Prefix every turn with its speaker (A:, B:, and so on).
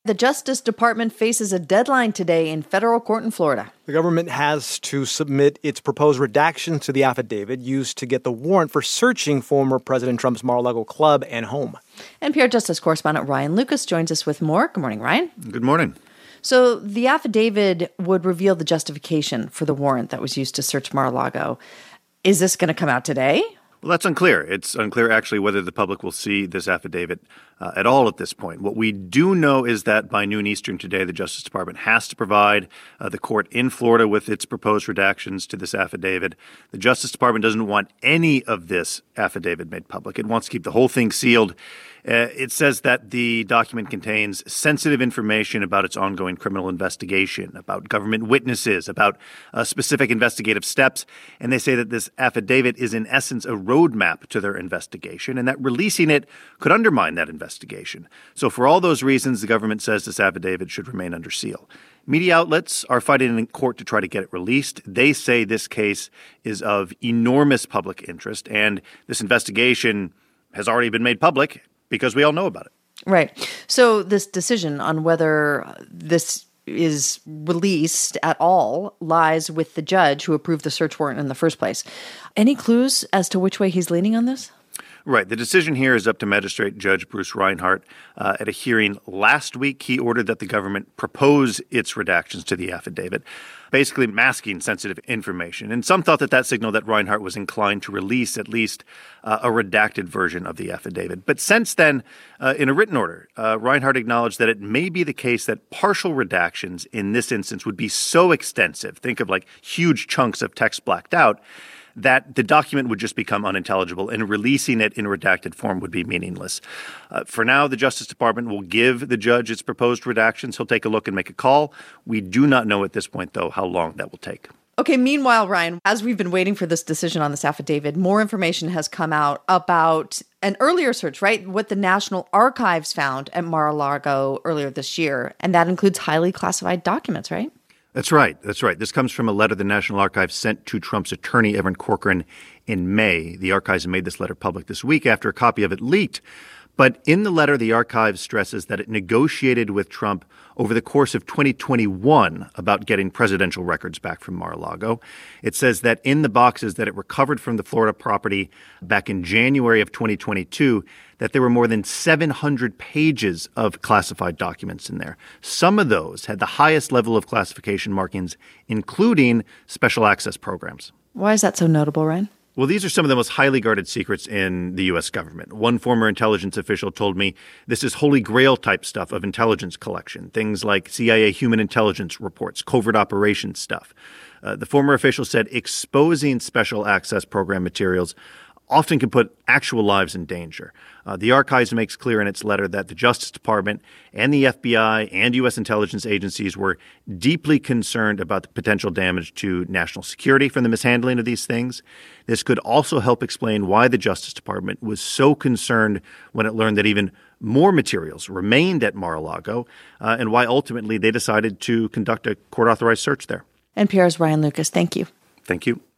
A: The Justice Department faces a deadline today in federal court in Florida.
B: The government has to submit its proposed redactions to the affidavit used to get the warrant for searching former President Trump's Mar-a-Lago club and home. NPR
A: Justice correspondent Ryan Lucas joins us with more. Good morning, Ryan.
C: Good morning.
A: So the affidavit would reveal the justification for the warrant that was used to search Mar-a-Lago. Is this going to come out today?
C: Well, that's unclear. It's unclear, actually, whether the public will see this affidavit at all at this point. What we do know is that by noon Eastern today, the Justice Department has to provide the court in Florida with its proposed redactions to this affidavit. The Justice Department doesn't want any of this affidavit made public. It wants to keep the whole thing sealed. It says that the document contains sensitive information about its ongoing criminal investigation, about government witnesses, about specific investigative steps. And they say that this affidavit is, in essence, a roadmap to their investigation, and that releasing it could undermine that investigation. So for all those reasons, the government says this affidavit should remain under seal. Media outlets are fighting in court to try to get it released. They say this case is of enormous public interest, and this investigation has already been made public because we all know about it.
A: Right. So this decision on whether this is released at all lies with the judge who approved the search warrant in the first place. Any clues as to which way he's leaning on this?
C: Right. The decision here is up to Magistrate Judge Bruce Reinhart. At a hearing last week, he ordered that the government propose its redactions to the affidavit, basically masking sensitive information. And some thought that signaled that Reinhart was inclined to release at least a redacted version of the affidavit. But since then, in a written order, Reinhart acknowledged that it may be the case that partial redactions in this instance would be so extensive, think of like huge chunks of text blacked out, that the document would just become unintelligible and releasing it in redacted form would be meaningless. For now, the Justice Department will give the judge its proposed redactions. He'll take a look and make a call. We do not know at this point, though, how long that will take.
A: Okay, meanwhile, Ryan, as we've been waiting for this decision on this affidavit, more information has come out about an earlier search, right? What the National Archives found at Mar-a-Lago earlier this year. And that includes highly classified documents, right?
C: That's right. This comes from a letter the National Archives sent to Trump's attorney, Evan Corcoran, in May. The Archives made this letter public this week after a copy of it leaked. But in the letter, the Archives stresses that it negotiated with Trump over the course of 2021 about getting presidential records back from Mar-a-Lago. It says that in the boxes that it recovered from the Florida property back in January of 2022, that there were more than 700 pages of classified documents in there. Some of those had the highest level of classification markings, including special access programs.
A: Why is that so notable, Ryan?
C: Well, these are some of the most highly guarded secrets in the U.S. government. One former intelligence official told me this is holy grail type stuff of intelligence collection, things like CIA human intelligence reports, covert operations stuff. The former official said exposing special access program materials often can put actual lives in danger. The Archives makes clear in its letter that the Justice Department and the FBI and U.S. intelligence agencies were deeply concerned about the potential damage to national security from the mishandling of these things. This could also help explain why the Justice Department was so concerned when it learned that even more materials remained at Mar-a-Lago, and why ultimately they decided to conduct a court-authorized search there.
A: NPR's Ryan Lucas, thank you.
C: Thank you.